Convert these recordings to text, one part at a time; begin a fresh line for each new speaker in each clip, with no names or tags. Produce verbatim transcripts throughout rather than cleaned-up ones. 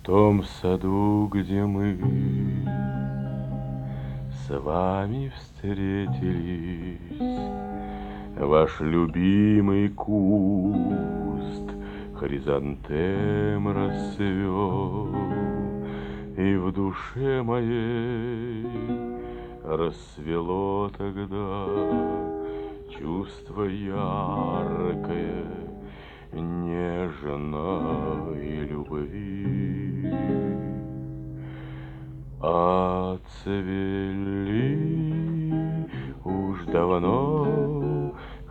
том саду, где мы с вами встретились, ваш любимый куст хризантем расцвел, и в душе моей рассвело тогда чувство яркое, нежной любви. Отцвели уж давно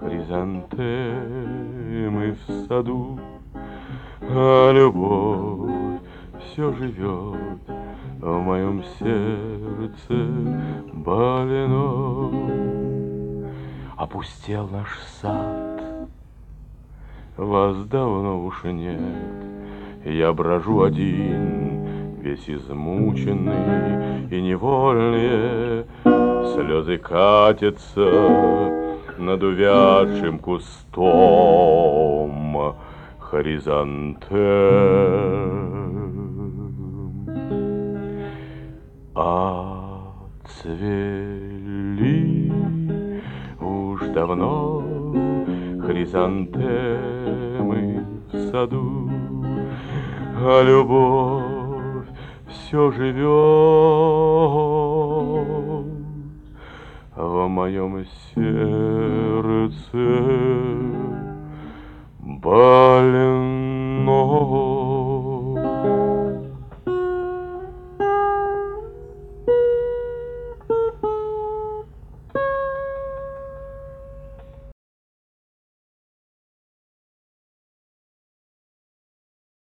хризантемы в саду, а любовь все живет в моем сердце больном. Опустел наш сад, вас давно уж нет, я брожу один, весь измученный и невольные слезы катятся над увядшим кустом хризантем. Отцвели уж давно хризантемы в саду, а любовь все живет в моем сердце больном.